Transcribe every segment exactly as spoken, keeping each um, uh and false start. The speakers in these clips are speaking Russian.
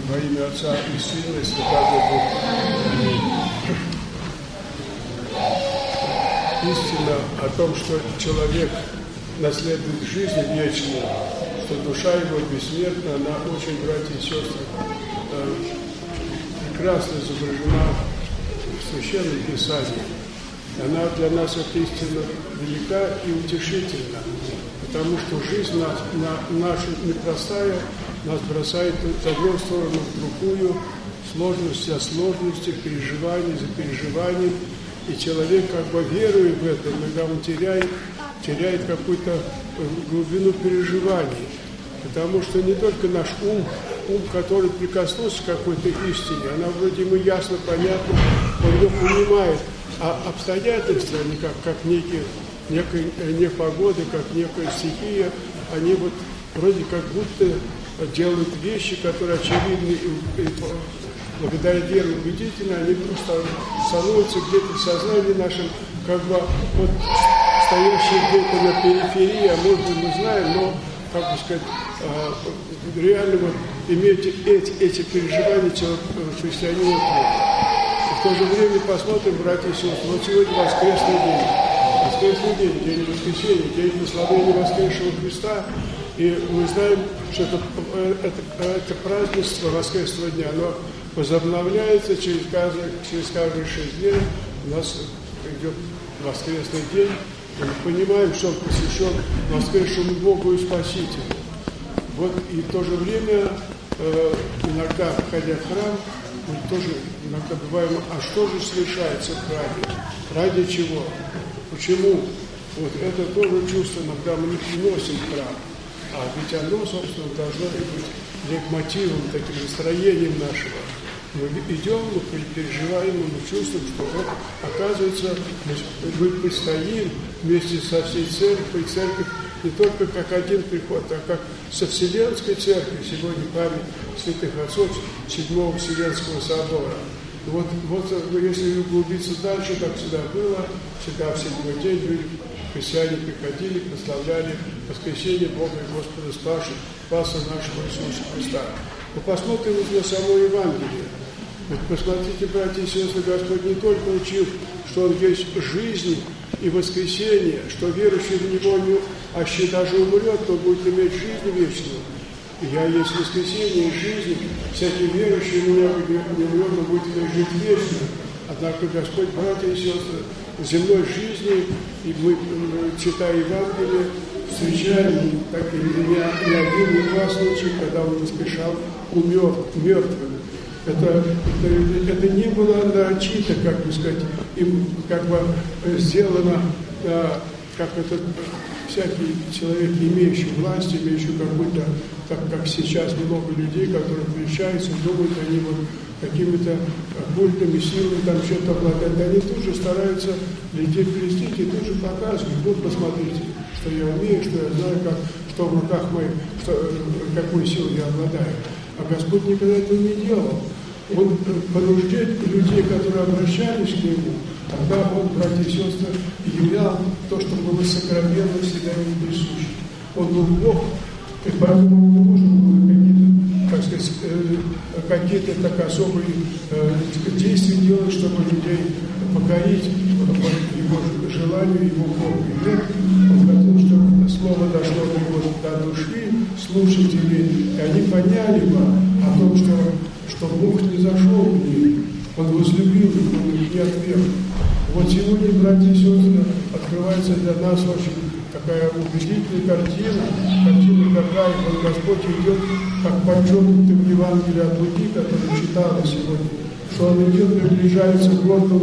Во имя Отца и Сына и Святого Духа. Истина о том, что человек наследует жизнь вечную, что душа его бессмертна, она очень, братья и сестры, прекрасно изображена в Священном Писании. Она для нас эта истина велика и утешительна, потому что жизнь нас, на, наша непростая, нас бросает с одной стороны в другую, сложность за сложностью, переживание за переживанием, и человек, как бы веруя в это, иногда он теряет, теряет какую-то глубину переживаний, потому что не только наш ум, ум, который прикоснулся к какой-то истине, она вроде ему ясно, понятно, он ее понимает, а обстоятельства, они как, как некие, некая непогода, как некая стихия, они вот вроде как будто делают вещи, которые очевидны и, и благодаря вере убедительны, они просто становятся где-то в сознании нашем, как бы вот стоящие где-то на периферии, а может быть мы знаем, но, как бы сказать, реально вот иметь эти, эти переживания христианина трудно. В то же время посмотрим, братья и сестры, вот сегодня воскресный день, воскресный день, день воскресения, день прославления воскресшего Христа, и мы знаем, что это, это, это празднество воскресного дня, оно возобновляется через каждые, через каждые шесть дней, у нас идет воскресный день, и мы понимаем, что он посвящен воскресшему Богу и Спасителю. Вот и в то же время, э, иногда, входя в храм, мы тоже иногда бываем, а что же совершается в храме? Ради чего? Почему? Вот это тоже чувство иногда мы не приносим в храм. А ведь оно, собственно, должно быть лейтмотивом, таким настроением нашего. Мы идем, мы переживаем, мы чувствуем, что вот, оказывается, мы предстоим вместе со всей церковью, и церковь не только как один приход, а как со Вселенской церковью, сегодня память святых отцов Седьмого Вселенского собора. Вот, вот если углубиться дальше, как всегда было, всегда в седьмой день люди, христиане приходили, прославляли воскресение Бога и Господа Спаса, Спаса нашего Иисуса Христа. Но посмотрим на само Евангелие. Вот посмотрите, братья и сестры, Господь не только учил, что Он есть жизнь и воскресение, что верующий в Него, не, а если даже умрет, то будет иметь жизнь вечную. Я есть воскресение и жизнь, всякий верующий в Меня не умрет, но будет иметь жизнь вечную. Однако Господь, братья и сестры, в земной жизни, и мы, читая Евангелие, встречали так, и не, не один, не два случая, когда Он воскрешал мертвым. Это, это, это не было нарочито, как бы сказать, им как бы сделано, как это всякий человек, имеющий власть, имеющий какую-то, так как сейчас много людей, которые встречаются, думают, они вот какими-то культами, силами там что-то обладают, они тут же стараются людей крестить и тут же показывают, вот посмотрите, что я умею, что я знаю, как, что в руках моих, что, какой силой я обладаю. А Господь никогда этого не делал. Он понуждает людей, которые обращались к Нему, тогда Он, братья и сестры, являл то, что было сокровенно всегда ему присуще. Он был Бог, и поэтому не нужно было какие-то, так сказать, какие-то так особые действия делать, чтобы людей покорить Его желанию, Его Богу. Нет, Он хотел, чтобы это слово дошло до Его до души слушателей, и они поняли бы о том, что, что Бог не зашел в них, Он возлюбил их, Он их не отверг. Вот сегодня, братья и сестры, открывается для нас очень такая убедительная картина, картина какая, вот Господь идет, как подчеркнутый в Евангелии от Луки, который читала сегодня, что Он идет, приближается к городу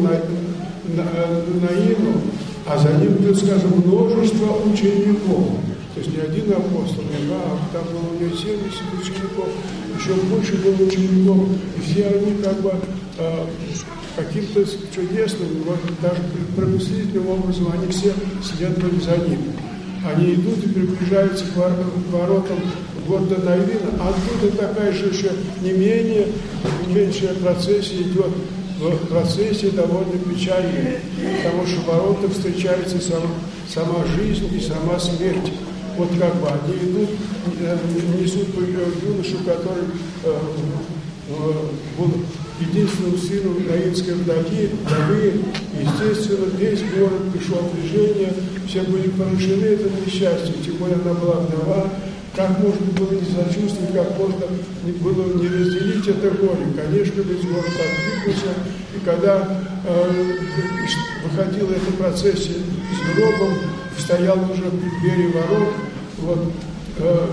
Наину, а за ним идет, скажем, множество учеников. То есть не один апостол, не два, а там было у него семьдесят учеников, еще больше было учеников, и все они как бы э, каким-то чудесным, вот, даже промыслительным образом, они все следовали за ним. Они идут и приближаются к воротам города Наина, а оттуда такая же еще не менее, не меньшая процессия идет, в процессе довольно печальная, потому что в воротах встречается сама, сама жизнь и сама смерть. Вот как бы они идут, несут юношу, который был единственным сыном украинской вдовы, вдовы. Естественно, весь город пришел в движение, все были поражены этим несчастьем, тем более она была вдова. Как можно было не сочувствовать, как можно было не разделить это горе? Конечно, весь город откликнулся, и когда э, выходила эта процессия с гробом, стоял уже при двери ворот, вот, э,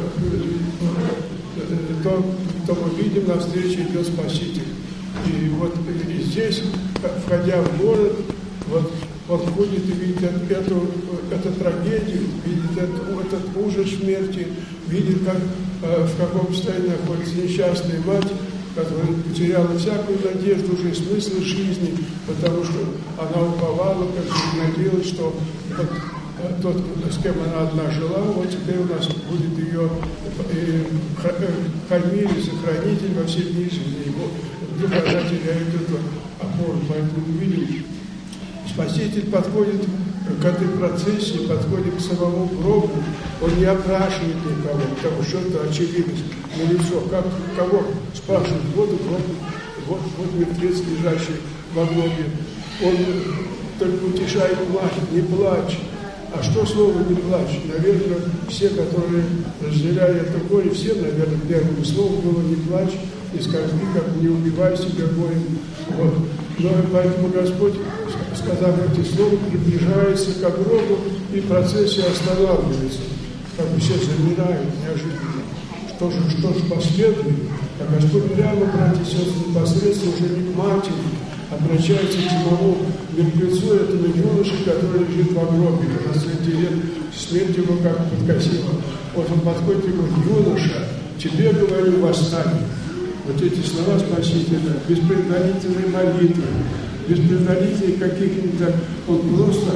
то, то мы видим, навстречу идет Спаситель. И вот и здесь, входя в город, вот, он ходит и видит эту, эту трагедию, видит этот, этот ужас смерти, видит, как, э, в каком состоянии находится несчастная мать, которая потеряла всякую надежду, уже смысл жизни, потому что она уповала, как бы надеялась, что вот, э, тот, с кем она одна жила, вот теперь у нас будет ее э, кормилец, хранитель во все дни жизни. Его вдруг она теряет эту опору, поэтому мы видим, Спаситель подходит к этой процессии, подходит к самому гробу, он не опрашивает никого, потому что это очевидность на лицо. Как, кого спрашивают, вот гроб, вот, вот мертвец, лежащий во гробе. Он только утешает мать, не плачь. А что слово «не плачь»? Наверное, все, которые разделяли это горе, все, наверное, первым словом было «не плачь», не скажи, как не убивай себя горем. Вот. Но поэтому Господь, сказав эти слова, приближается к гробу, и процессия останавливается. Как бы все замирают неожиданно. Что же, что же последует? А Господь прямо, братья и сестры, непосредственно уже не к матери, обращается к самому мертвецу, этому юноше, который лежит в гробе. На среди лет смерть его как подкосила. Вот он подходит и говорит: юноша, тебе говорю, восстань. Вот эти слова Спасителя, без предварительной молитвы, без предварительных каких-нибудь, он просто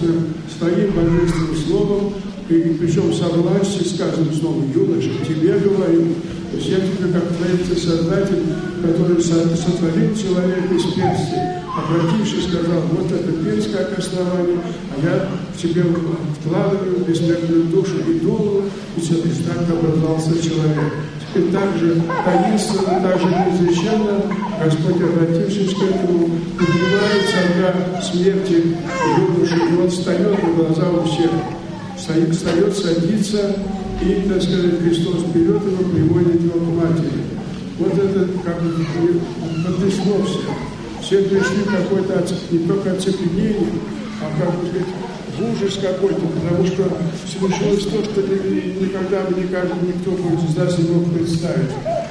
своим божественным словом, и причем со властью сказанным словом: юноша, тебе говорю. То есть я тебе, как творец Создатель, который сотворил человека из перстей, обратившись, сказал: вот это перст как основание, а я в тебе вкладываю бессмертную душу и дуну, и так образовался человек. И также таинственно, также неизреченно Господь, обратившись к этому, поднимает царя смерти юношу, и он встает на глаза у всех. Встает, встает, садится, и, так сказать, Христос берет его, приводит его к матери. Вот это как бы потрясло всех. Все пришли в какое-то не только оцепление, а как бы сказать, в ужас какой-то, потому что случилось то, что никогда бы никто бы из нас не мог представить.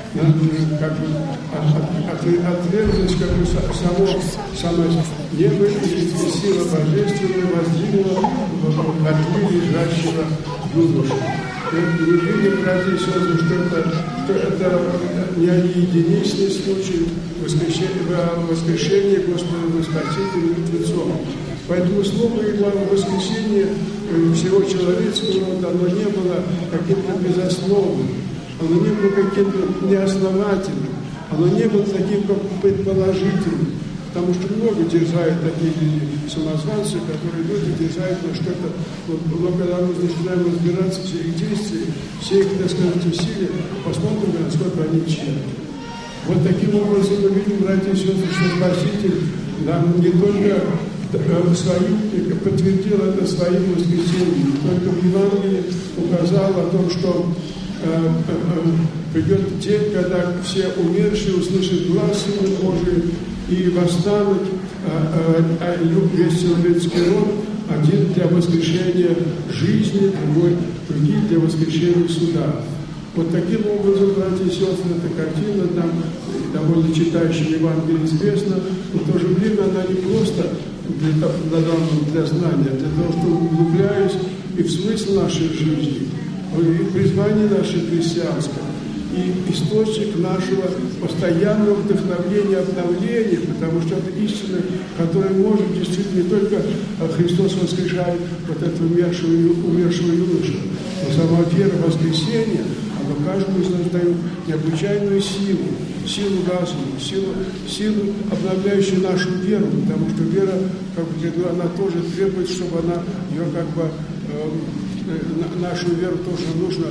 Как бы отверзлось, как бы само, само небо, и сила божественная воздвигла от мира лежащего юношу. Мы видим, братья и сестры, что это, что это не единичный случай воскрешения, воскрешения Господа Спасителя мертвецом. Поэтому слово его воскресения всего человеческого рода, оно не было каким-то безусловным, оно не было каким-то неосновательным, оно не было таким, как предположительным. Потому что много дерзают такие самозванцы, которые люди дерзают на что-то. Вот, но когда мы начинаем разбираться в их действиях, все их, так сказать, усилия, посмотрим, насколько они тщетны. Вот таким образом мы видим, братья и сестры, что Спаситель нам не только своим, подтвердил это своим воскресением, только в Евангелии указал о том, что э, э, придет день, когда все умершие услышат глас Сына Божия и восстанут, а, а, а, весь человеческий род, один для воскрешения жизни, другой, другие для воскрешения суда. Вот таким образом, братья и сестры, эта картина нам, довольно читающим Евангелие, известна, но в то же время она не просто для, для, для знания, для того, чтобы углубляясь и в смысл нашей жизни, и в призвании нашей христианского, и источник нашего постоянного вдохновения, обновления, потому что это истина, которая может действительно не только Христос воскрешает вот этого умершего, умершего юношу, но сама вера воскресения, она каждому из нас дает необычайную силу, силу разума, силу, силу, обновляющую нашу веру, потому что вера, как бы, она тоже требует, чтобы она, ее как бы, э, нашу веру тоже нужно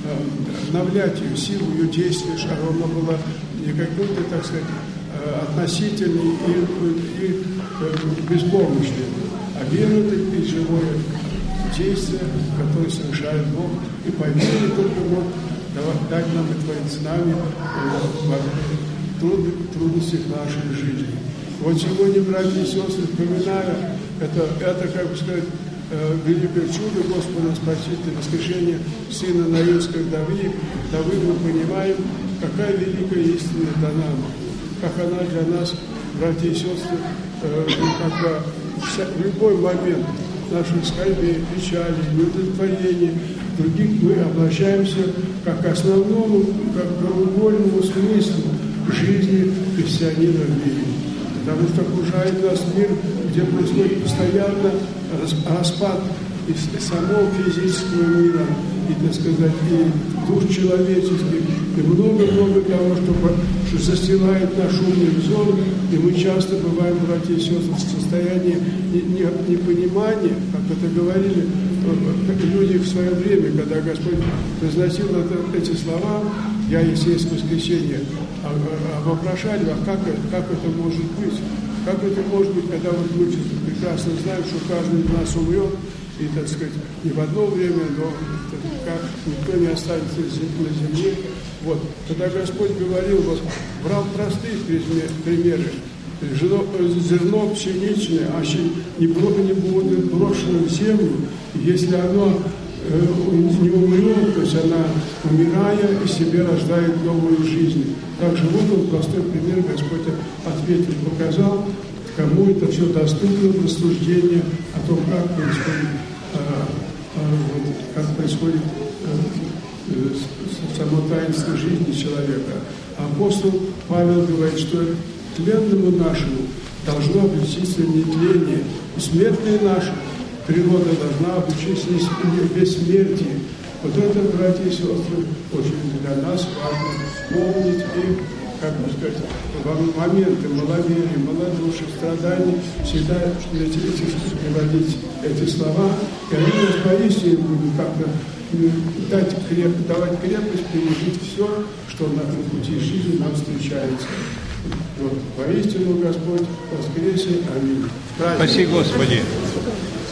обновлять ее силу, ее действия, чтобы она была не какой-то, так сказать, относительный и, и беспомощный, а верный и живое действие, которое совершает Бог, и по вере только Бог дать нам и творить с нами в трудных, трудностях нашей жизни. Вот сегодня, братья и сестры, вспоминая это, это, как бы сказать, великое чудо Господа Спасителя, воскрешение Сына Наилского Давида, Давыда, мы понимаем, какая великая истина дана нам, как она для нас, братья и сестры, когда в любой момент нашей скорби, печали, неудовлетворения, других мы обращаемся как к основному, как к краеугольному смыслу жизни христианина в мире. Потому что окружает нас мир, где происходит постоянно распад и самого физического мира, и, так сказать, и душ человеческих, и много-много того, что застилает наш умный взор, и мы часто бываем, братья и сестры, в состоянии непонимания, как это говорили люди в свое время, когда Господь произносил это, эти слова, «Я есть есть воскресенье», а, а вопрошали, а как, как это может быть? Как это может быть, когда вот мы прекрасно знаем, что каждый из нас умрет, и, так сказать, не в одно время, но как никто не останется на земле. Вот. Когда Господь говорил, вот, брал простые примеры. Зерно пшеничное, а не будет брошено в землю, если оно э, не умрет, то есть она, умирая, из себя рождает новую жизнь. Также вот он простой пример Господь ответил, показал, кому это все доступно в рассуждении о том, как происходит, э, э, вот, как происходит э, э, само таинство жизни человека. Апостол Павел говорит, что тленному нашему должно обличиться нетление, и смертное наше природа должна обличиться бессмертие. Вот это, братья и сестры, очень для нас важно помнить и, как бы сказать, в моменты маловерия, малодушия, страданий всегда эти, эти, приводить эти слова, и они нас поистине будут как-то дать креп, давать крепость, пережить все, что на пути жизни нам встречается. Вот. Воистину Господь воскресе. Аминь. Спаси Господи.